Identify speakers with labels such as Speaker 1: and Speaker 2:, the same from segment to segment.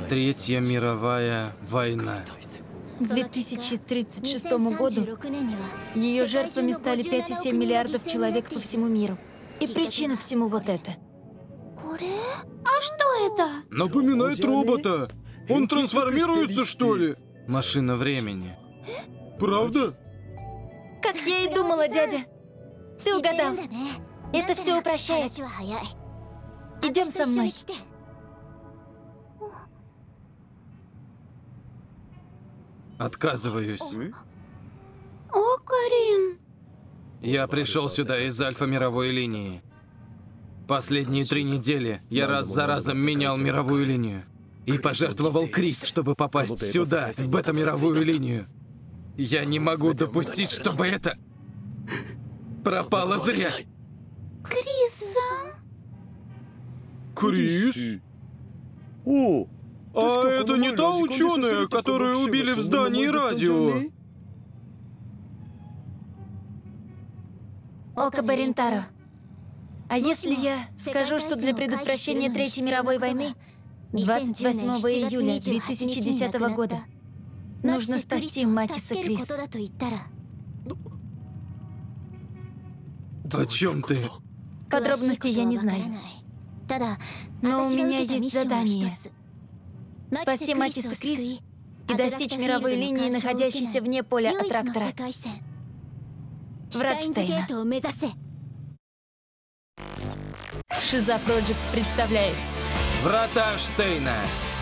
Speaker 1: Третья мировая война.
Speaker 2: К 2036 году ее жертвами стали 5,7 миллиардов человек по всему миру. И причина всему вот это.
Speaker 3: А что это?
Speaker 1: Напоминает робота. Он трансформируется, что ли? Машина времени. Правда?
Speaker 2: Как я и думала, дядя. Ты угадал. Это все упрощает. Идем со мной.
Speaker 1: Отказываюсь.
Speaker 3: О, Карин.
Speaker 1: Я пришел сюда из Альфа-мировой линии. Последние 3 недели я раз за разом менял мировую линию. И пожертвовал Крис, чтобы попасть сюда, в бета-мировую линию. Я не могу допустить, чтобы это пропало зря.
Speaker 3: Крис-сан?
Speaker 1: Крис? А это не та ученая, которую убили в здании радио?
Speaker 2: Ока Барентаро. А если я скажу, что для предотвращения Третьей мировой войны 28 июля 2010 года нужно спасти Матиса Крис?
Speaker 1: О чем ты?
Speaker 2: Подробностей я не знаю. Но у меня есть задание. Спасти Матиса Крис и достичь мировой линии, находящейся вне поля аттрактора. Вратштейна. Шиза Проджект представляет
Speaker 1: Врата Штейна.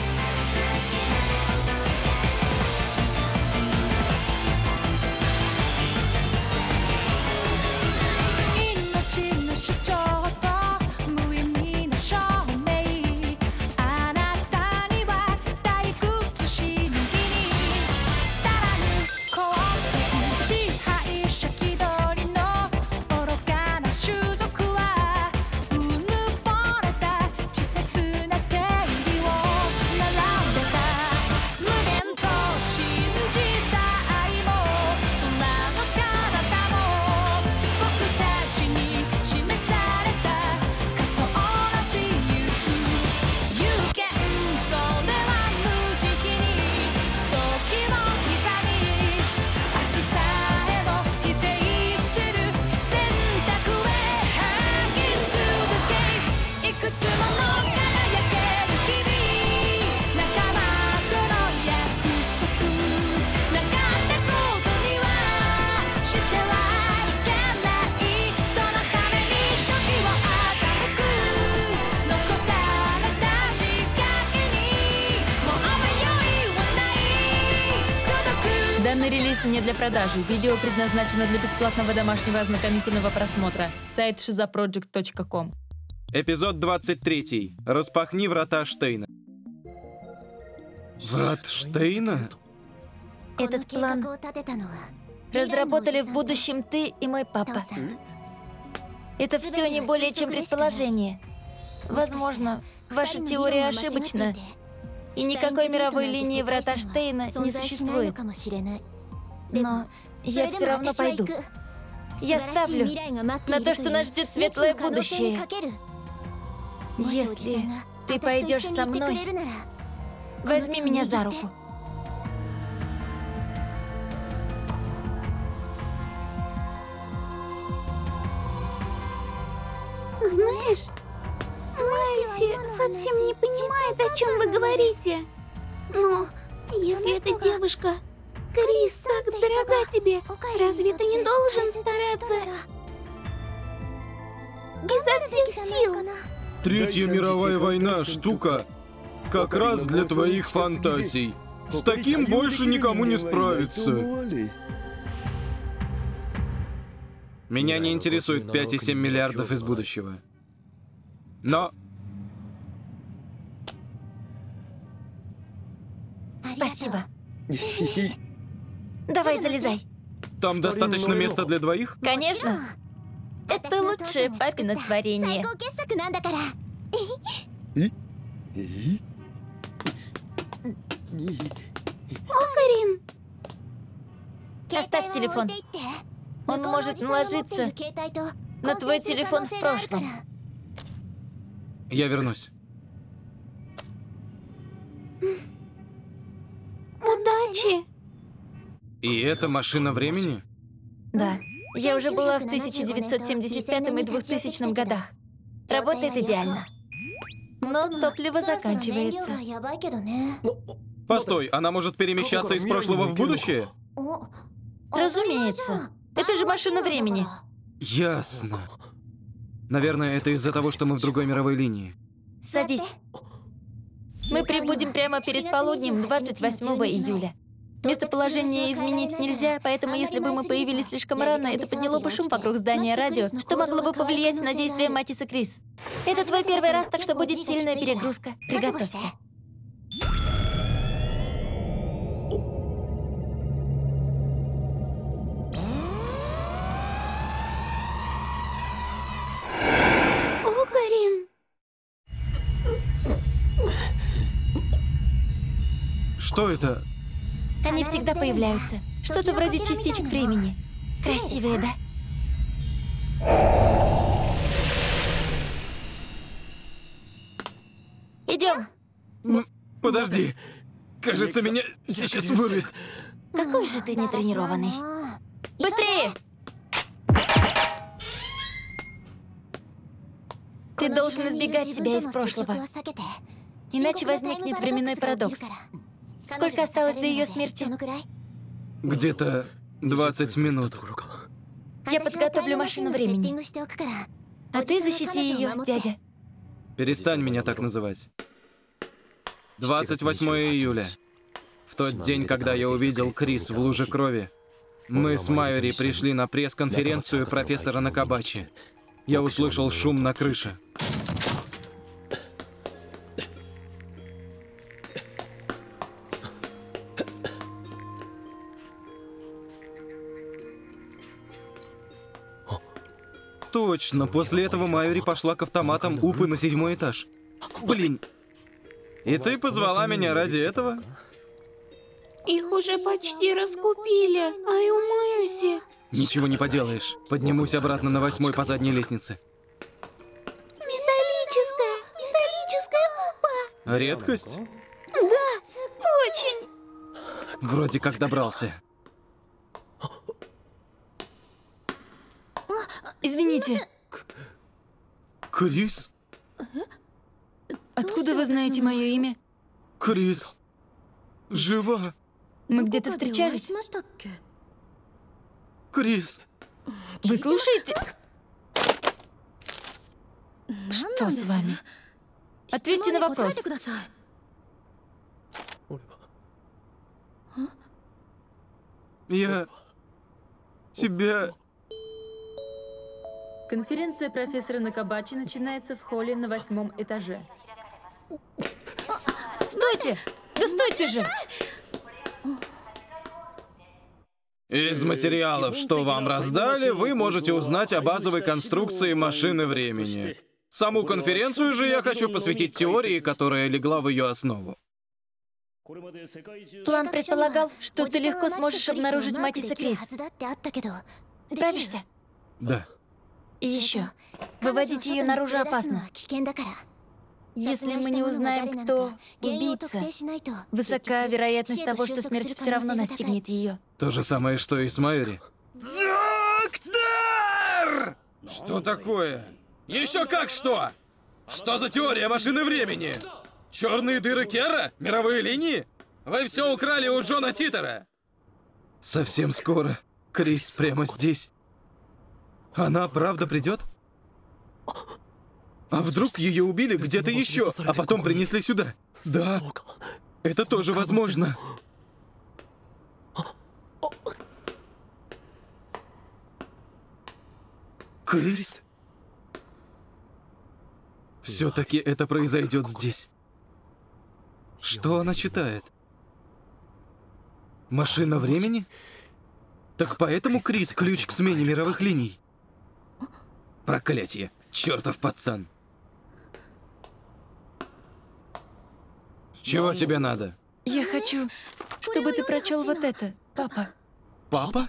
Speaker 2: Данный релиз не для продажи. Видео предназначено для бесплатного домашнего ознакомительного просмотра. Сайт shizaproject.com.
Speaker 1: Эпизод 23. Распахни врата Штейна. Врат Штейна?
Speaker 2: Этот план разработали в будущем ты и мой папа. Это все не более чем предположение. Возможно, ваша теория ошибочна, и никакой мировой линии врата Штейна не существует. Но я все равно пойду. Я ставлю на то, что нас ждет светлое будущее. Если ты пойдешь со мной, возьми меня за руку.
Speaker 3: Знаешь, Мэйси совсем не понимает, о чем вы говорите. Но если эта девушка, Крис, так дорога тебе, разве ты не должен стараться изо всех сил?
Speaker 1: Третья мировая война — штука как раз для твоих фантазий. С таким больше никому не справиться. Меня не интересует 5,7 миллиардов из будущего. Но...
Speaker 2: Спасибо. Давай, залезай.
Speaker 1: Там достаточно места для двоих?
Speaker 2: Конечно. Это лучшее папино творение.
Speaker 3: О, Карин!
Speaker 2: Оставь телефон. Он может наложиться на твой телефон в прошлом.
Speaker 1: Я вернусь.
Speaker 3: Удачи!
Speaker 1: И это машина времени?
Speaker 2: Да. Я уже была в 1975 и 2000 годах. Работает идеально. Но топливо заканчивается.
Speaker 1: Постой, она может перемещаться из прошлого в будущее?
Speaker 2: Разумеется. Это же машина времени.
Speaker 1: Ясно. Наверное, это из-за того, что мы в другой мировой линии.
Speaker 2: Садись. Мы прибудем прямо перед полуднем 28 июля. Местоположение изменить нельзя, поэтому если бы мы появились слишком рано, это подняло бы шум вокруг здания радио, что могло бы повлиять на действия Матис и Крис. Это твой первый раз, так что будет сильная перегрузка. Приготовься.
Speaker 3: О, Карин!
Speaker 1: Что это?
Speaker 2: Они всегда появляются. Что-то вроде частичек времени. Красивые, да? Идем.
Speaker 1: Подожди. Кажется, меня сейчас вырвет.
Speaker 2: Какой же ты нетренированный. Быстрее! Ты должен избегать себя из прошлого. Иначе возникнет временной парадокс. Сколько осталось до ее смерти?
Speaker 1: Где-то 20 минут.
Speaker 2: Я подготовлю машину времени. А ты защити ее, дядя.
Speaker 1: Перестань меня так называть. 28 июля. В тот день, когда я увидел Крис в луже крови, мы с Майори пришли на пресс-конференцию профессора Накабачи. Я услышал шум на крыше. Точно, после этого Майори пошла к автоматам Упы на 7-й этаж. Блин. И ты позвала меня ради этого?
Speaker 3: Их уже почти раскупили. Ай, умоюсь.
Speaker 1: Ничего не поделаешь. Поднимусь обратно на 8-й по задней лестнице.
Speaker 3: Металлическая Упа.
Speaker 1: Редкость?
Speaker 3: Да, очень.
Speaker 1: Вроде как добрался.
Speaker 2: Извините,
Speaker 1: Крис?
Speaker 2: откуда вы знаете мое имя?
Speaker 1: Крис. Жива.
Speaker 2: Мы где-то встречались?
Speaker 1: Крис.
Speaker 2: Вы слушаете? Что с вами? Ответьте на вопрос.
Speaker 1: Я... тебя...
Speaker 2: Конференция профессора Накабачи начинается в холле на 8-м этаже. Стойте! Да стойте же!
Speaker 1: Из материалов, что вам раздали, вы можете узнать о базовой конструкции машины времени. Саму конференцию же я хочу посвятить теории, которая легла в ее основу.
Speaker 2: План предполагал, что ты легко сможешь обнаружить Матис и Крис. Справишься?
Speaker 1: Да.
Speaker 2: И еще, выводить ее наружу опасно. Если мы не узнаем, кто убийца, высока вероятность того, что смерть все равно настигнет ее.
Speaker 1: То же самое, что и с Майори. Доктор! Что такое? Еще как что? Что за теория машины времени? Черные дыры Кера? Мировые линии? Вы все украли у Джона Титера. Совсем скоро. Крис прямо здесь. Она правда придет? А вдруг ее убили где-то еще, а потом принесли сюда? Да, это тоже возможно. Крис? Все-таки это произойдет здесь. Что она читает? Машина времени? Так поэтому Крис ключ к смене мировых линий. Проклятие, чертов пацан. Чего тебе надо?
Speaker 2: Я хочу, чтобы ты прочел вот это, папа.
Speaker 1: Папа?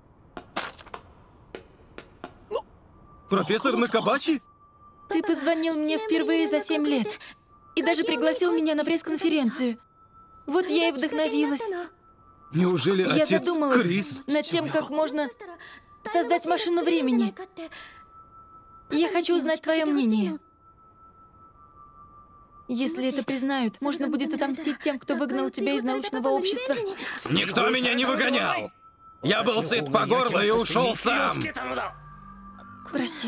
Speaker 1: Профессор Накабачи?
Speaker 2: Ты позвонил мне впервые за 7 лет и даже пригласил меня на пресс-конференцию. Вот я и вдохновилась.
Speaker 1: Неужели
Speaker 2: Я
Speaker 1: отец
Speaker 2: задумалась
Speaker 1: Крис?
Speaker 2: над тем, как можно создать машину времени. Я хочу узнать твое мнение. Если это признают, можно будет отомстить тем, кто выгнал тебя из научного общества.
Speaker 1: Никто меня не выгонял! Я был сыт по горло и ушел сам!
Speaker 2: Прости.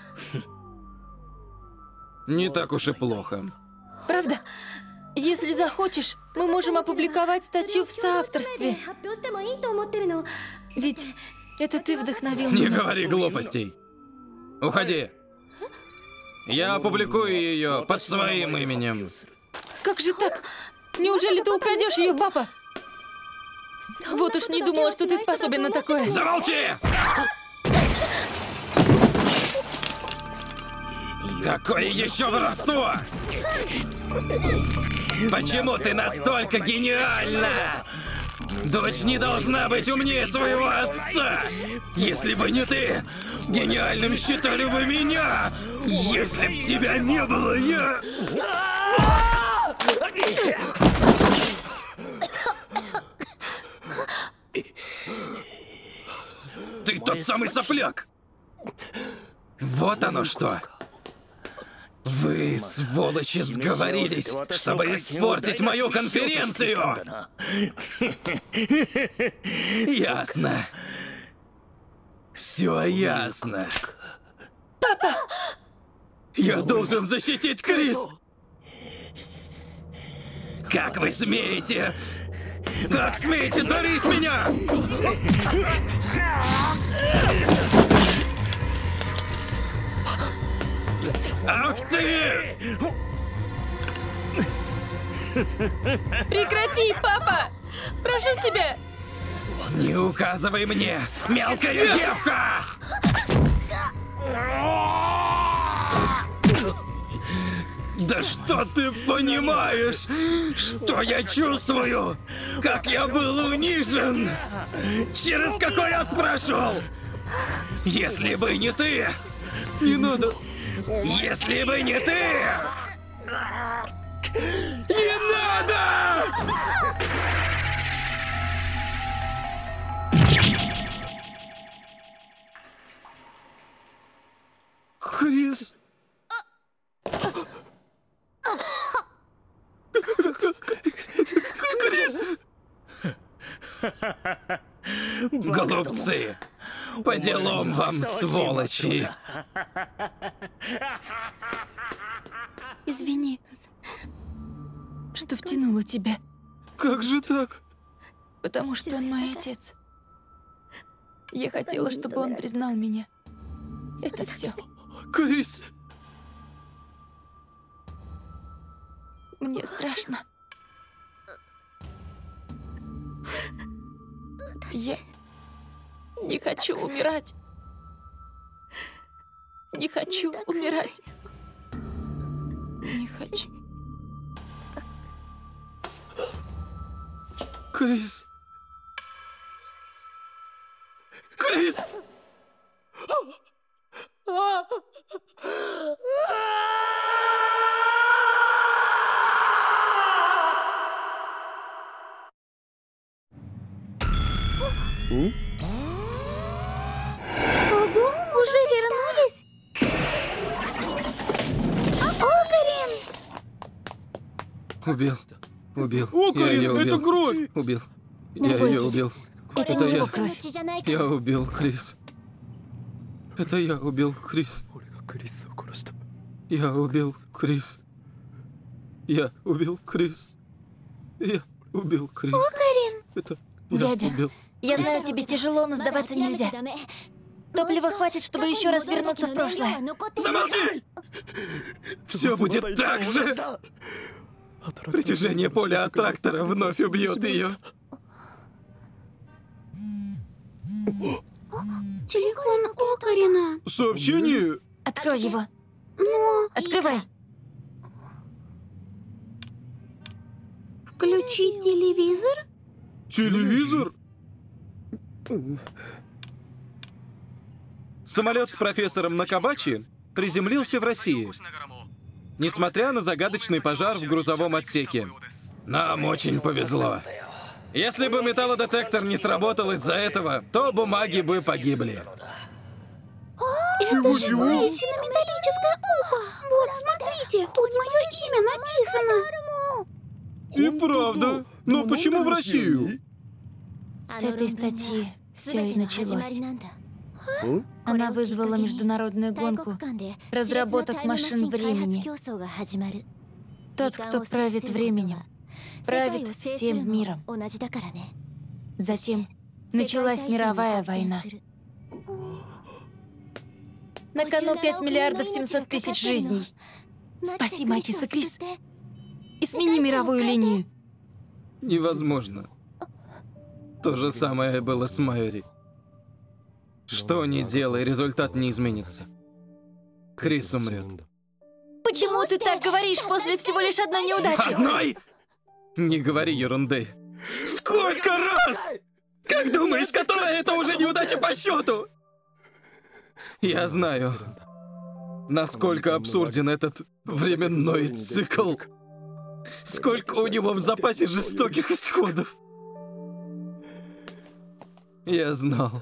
Speaker 1: Не так уж и плохо.
Speaker 2: Правда? Если захочешь, мы можем опубликовать статью в соавторстве. Ведь это ты вдохновил
Speaker 1: Не
Speaker 2: меня.
Speaker 1: говори глупостей. Уходи. Я опубликую ее под своим именем.
Speaker 2: Как же так? Неужели ты украдешь ее, папа? Вот уж не думала, что ты способен на такое.
Speaker 1: Замолчи! Какое еще воровство? Почему ты настолько гениальна? Дочь не должна быть умнее своего отца! Если бы не ты, гениальным считали бы меня! Если б тебя не было, я... Ты тот самый сопляк! Вот оно что! Вы, сволочи, сговорились, чтобы испортить мою конференцию! Ясно. Все ясно. Папа! Я должен защитить Крис! Как вы смеете? Как смеете дарить меня? Ах ты!
Speaker 2: Прекрати, папа! Прошу тебя!
Speaker 1: Не указывай мне, мелкая девка! Да что ты понимаешь? Что я чувствую? Как я был унижен? Через какой ад прошел? Если бы не ты... Не надо... Если бы не ты... Не надо! Крис... Крис! Голубцы! По делам вам, сволочи!
Speaker 2: Извини, что втянула тебя,
Speaker 1: Как же так?
Speaker 2: потому что он мой отец. Я хотела, чтобы он признал меня. Это все.
Speaker 1: Крис!
Speaker 2: Мне страшно. Я не хочу умирать. Не хочу умирать. Не хочу.
Speaker 1: Крис! Крис!
Speaker 3: Ого, уже вернулись? Окарин!
Speaker 1: Убил. Убил.
Speaker 4: Окарин,
Speaker 1: Я ее убил.
Speaker 4: это кровь!
Speaker 1: Убил.
Speaker 2: Не
Speaker 1: Я ее
Speaker 2: бойтесь.
Speaker 1: убил.
Speaker 2: Это
Speaker 1: Это
Speaker 2: не
Speaker 1: я.
Speaker 2: его кровь.
Speaker 1: Я убил Крис. Это я убил Крис. Я убил Крис. Я убил Крис. Я убил Крис. Это я
Speaker 2: Дядя,
Speaker 1: убил.
Speaker 2: я знаю, тебе тяжело, но сдаваться нельзя. Топлива хватит, чтобы еще раз вернуться в прошлое.
Speaker 1: Замолчи! Все будет так же! Притяжение поля от трактора вновь убьет ее.
Speaker 3: Телефон Окарина.
Speaker 4: Сообщение?
Speaker 2: Открой его.
Speaker 3: Но
Speaker 2: Открывай.
Speaker 3: включить телевизор?
Speaker 4: Телевизор?
Speaker 1: Самолет с профессором Накабачи приземлился в России, несмотря на загадочный пожар в грузовом отсеке. Нам очень повезло. Если бы металлодетектор не сработал из-за этого, то бумаги бы погибли.
Speaker 3: Это же Майюси на металлическое ухо! Вот, смотрите, тут мое имя написано.
Speaker 4: И правда. Но почему в Россию?
Speaker 2: С этой статьи все и началось. Она вызвала международную гонку разработок машин времени. Тот, кто правит временем, правит всем миром. Затем началась мировая война. На кону 5 миллиардов 700 тысяч жизней. Спаси Макиса Крис и смени мировую линию.
Speaker 1: Невозможно. То же самое было с Майори. Что ни делай, результат не изменится. Крис умрет.
Speaker 2: Почему ты так говоришь после всего лишь одной неудачи?
Speaker 1: Одной? Не говори ерунды. Сколько раз? Как думаешь, которая это уже неудача по счету? Я знаю, насколько абсурден этот временной цикл. Сколько у него в запасе жестоких исходов. Я знал,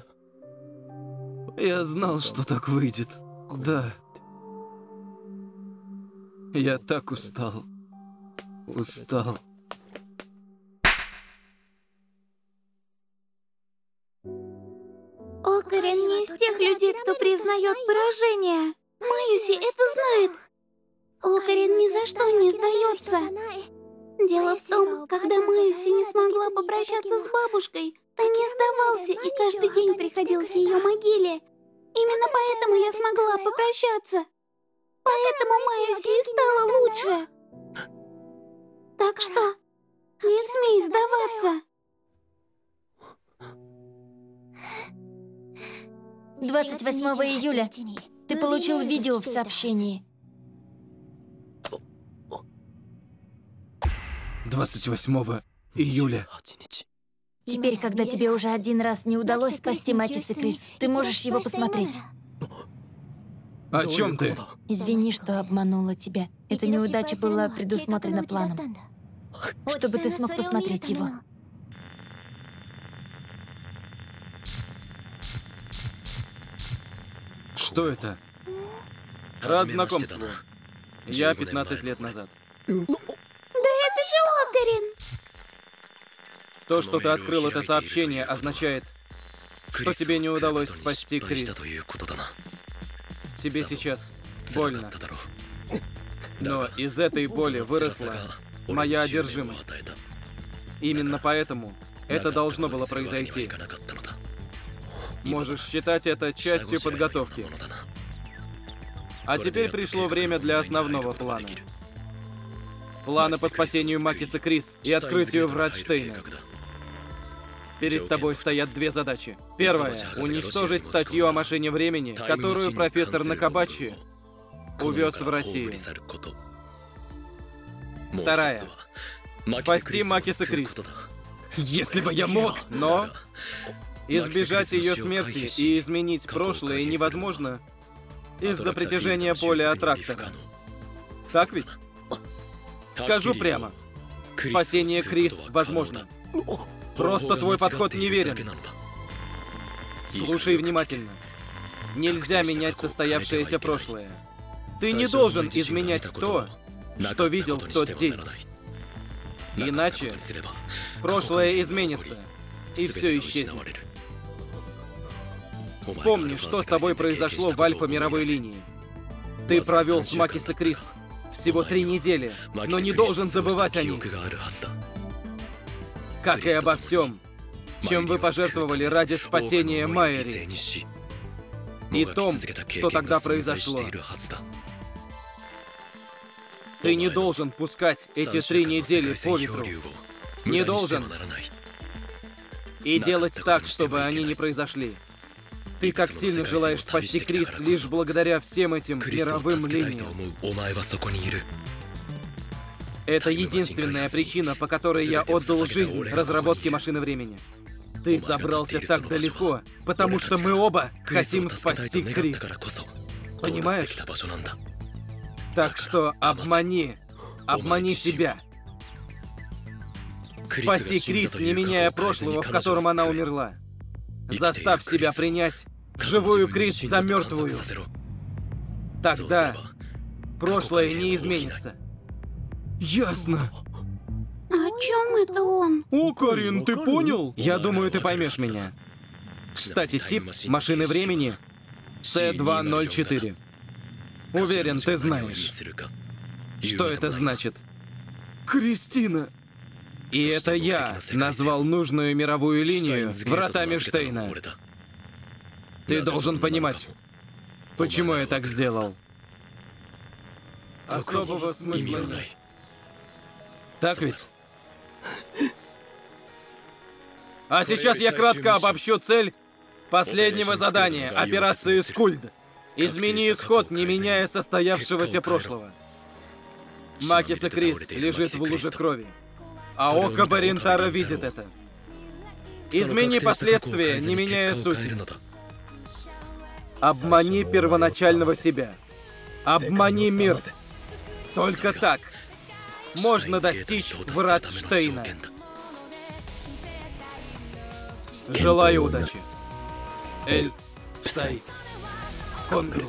Speaker 1: что так выйдет. Да. Я так устал.
Speaker 3: Окарин не из тех людей, кто признает поражение. Майюси это знает. Окарин ни за что не сдается. Дело в том, когда Майюси не смогла попрощаться с бабушкой, то не сдавался и каждый день приходил к ее могиле. Именно поэтому я смогла попрощаться. Поэтому Майюси и стала лучше. Так что не смей сдаваться.
Speaker 2: 28 июля ты получил видео в сообщении.
Speaker 1: 28 июля.
Speaker 2: Теперь, когда тебе уже один раз не удалось спасти Макиса Крис, ты можешь его посмотреть.
Speaker 1: О чем ты?
Speaker 2: Извини, что обманула тебя. Эта неудача была предусмотрена планом, чтобы ты смог посмотреть его.
Speaker 1: Что это? Рад знакомству. Я 15 лет назад.
Speaker 3: Да это же Окарин!
Speaker 1: То, что ты открыл это сообщение, означает, что тебе не удалось спасти Крис. Тебе сейчас больно. Но из этой боли выросла моя одержимость. Именно поэтому это должно было произойти. Можешь считать это частью подготовки. А теперь пришло время для основного плана. Плана по спасению Макиса Крис и открытию врат Штейна. Перед тобой стоят две задачи. Первая — уничтожить статью о машине времени, которую профессор Накабачи увез в Россию. Вторая — спасти Макиса Крис. Если бы я мог, но избежать ее смерти и изменить прошлое невозможно из-за притяжения поля аттрактора. Так ведь? Скажу прямо. Спасение Крис возможно. Просто твой подход неверен. Слушай внимательно. Нельзя менять состоявшееся прошлое. Ты не должен изменять то, что видел в тот день. Иначе прошлое изменится, и все исчезнет. Вспомни, что с тобой произошло в Альфа-мировой линии. Ты провел с Макиса Крис всего 3 недели, но не должен забывать о них. Как и обо всем, чем вы пожертвовали ради спасения Майори. И том, что тогда произошло. Ты не должен пускать эти 3 недели по ветру. Не должен. И делать так, чтобы они не произошли. Ты как сильно желаешь спасти Крис лишь благодаря всем этим мировым линиям. Это единственная причина, по которой я отдал жизнь разработке машины времени. Ты забрался так далеко, потому что мы оба хотим спасти Крис. Понимаешь? Так что обмани себя. Спаси Крис, не меняя прошлого, в котором она умерла. Заставь себя принять живую Крис за мертвую. Тогда прошлое не изменится. Ясно.
Speaker 3: О чем это он?
Speaker 1: О, Карин, ты понял? Я думаю, ты поймешь меня. Кстати, тип машины времени C204. Уверен, ты знаешь. Что это значит? Кристина. И это я назвал нужную мировую линию вратами Штейна. Ты должен понимать, почему я так сделал. Особого смысла нет. Так ведь? А сейчас я кратко обобщу цель последнего задания операции Скульд. Измени исход, не меняя состоявшегося прошлого. Макиса Крис лежит в луже крови, а око Барентара видит это. Измени последствия, не меняя сути. Обмани первоначального себя. Обмани мир. Только так можно достичь врат Штейна. Желаю удачи. Эль Псай Конгру.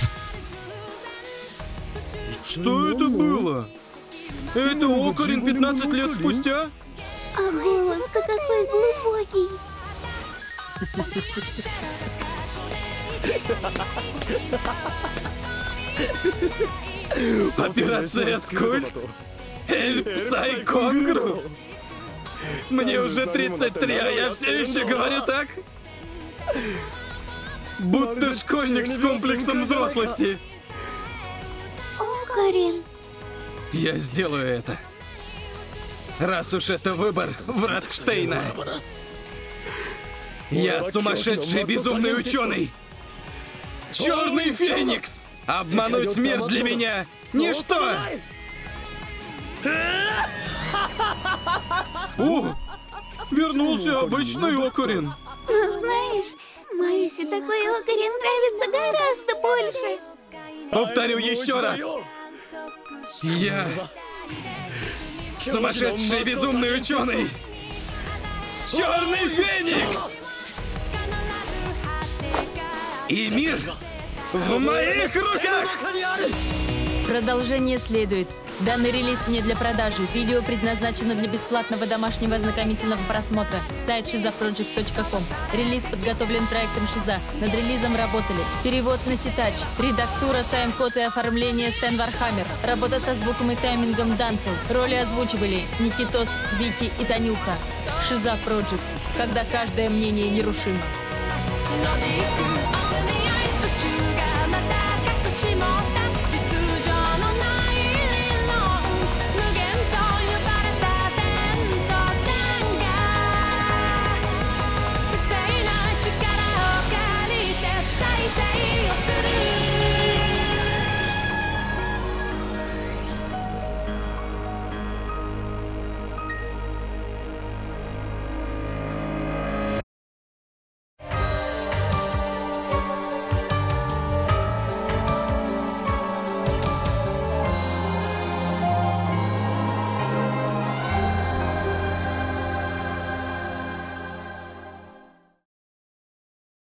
Speaker 1: Что это было? Это Окарин 15 лет спустя?
Speaker 3: А голос-то какой глубокий.
Speaker 1: Операция Скульд? Эль Псай Конгру? Мне уже 33, а я все еще говорю так? Будто школьник с комплексом взрослости.
Speaker 3: Окарин.
Speaker 1: Я сделаю это. Раз уж это выбор врат Штейна. Я сумасшедший безумный ученый. Черный Феникс. Обмануть мир для меня ничто. О, вернулся обычный Окарин.
Speaker 3: Ну знаешь, Майси такой Окарин нравится гораздо больше.
Speaker 1: Повторю еще раз. Я сумасшедший безумный ученый. Черный Феникс. И мир в моих руках.
Speaker 2: Продолжение следует. Данный релиз не для продажи. Видео предназначено для бесплатного домашнего ознакомительного просмотра. Сайт shizaproject.com. Релиз подготовлен проектом Шиза. Над релизом работали перевод на Ситач, редактура, тайм-код и оформление Стэн Вархаммер, работа со звуком и таймингом Данцел. Роли озвучивали Никитос, Вики и Танюха. Шиза Project. Когда каждое мнение нерушимо.